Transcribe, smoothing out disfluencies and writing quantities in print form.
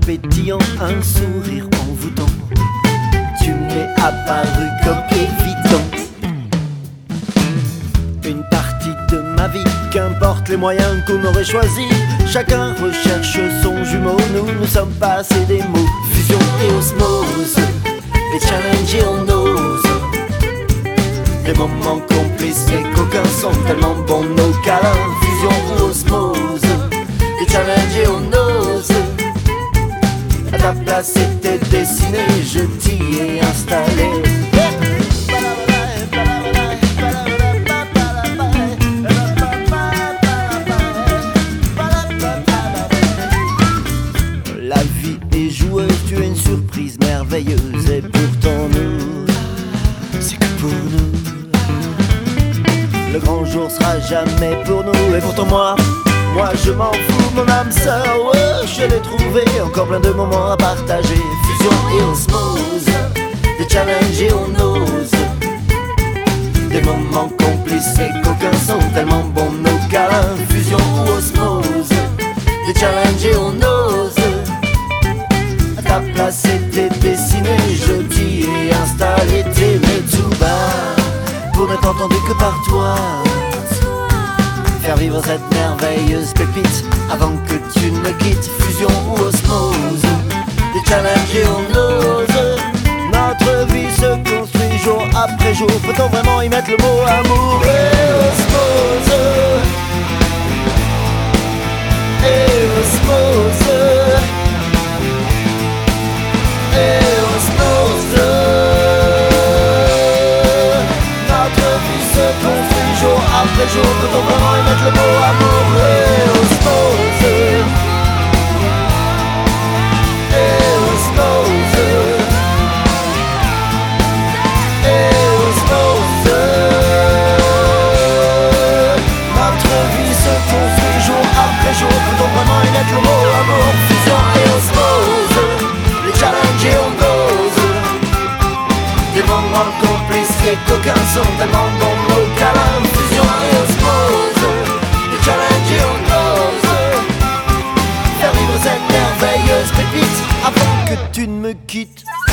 pétillant, un sourire envoûtant. Tu m'es apparu comme évident. Une partie de ma vie, qu'importe les moyens qu'on aurait choisis. Chacun recherche son jumeau, nous sommes passés des mots. Fusion et osmose, les challenges on ose. Des moments complices et qu'aucun sont tellement bons nos câlins. Fusion ou osmose, les challenges on ose. À ta place c'était dessiné, je t'y ai installé. La vie est joueuse, tu es une surprise merveilleuse. Et pourtant nous, c'est que pour nous. Le grand jour sera jamais pour nous. Et pourtant moi je m'en fous, mon âme sœur, ouais, je l'ai trouvé. Encore plein de moments à partager. Fusion et osmose, des challenges et on ose. Des moments complices et qu'aucun sont tellement bons nos câlins. Fusion ou osmose, des challenges et on ose. À ta place c'était dessiné, je t'y ai installé. T'aimais tout bas pour n'être entendu que par toi. Faire vivre cette merveilleuse pépite avant que tu ne quittes. Fusion ou osmose, des challenges et on ose. Notre vie se construit jour après jour. Peut-on vraiment y mettre le mot amour? Et osmose, et osmose, et osmose. Notre vie se construit jour après jour. Peut-on vraiment y mettre le mot amour? Et osmose, et osmose, et osmose. Notre vie se construit jour après jour. Peut-on vraiment y mettre le mot amour? Fusion et osmose, les challenges et on ose. Des moments complices et qu'aucun sont tellement bons nos câlins. Fusion et osmose, les challenges et on ose. Faire vivre cette merveilleuse pépite avant que tu ne me quittes.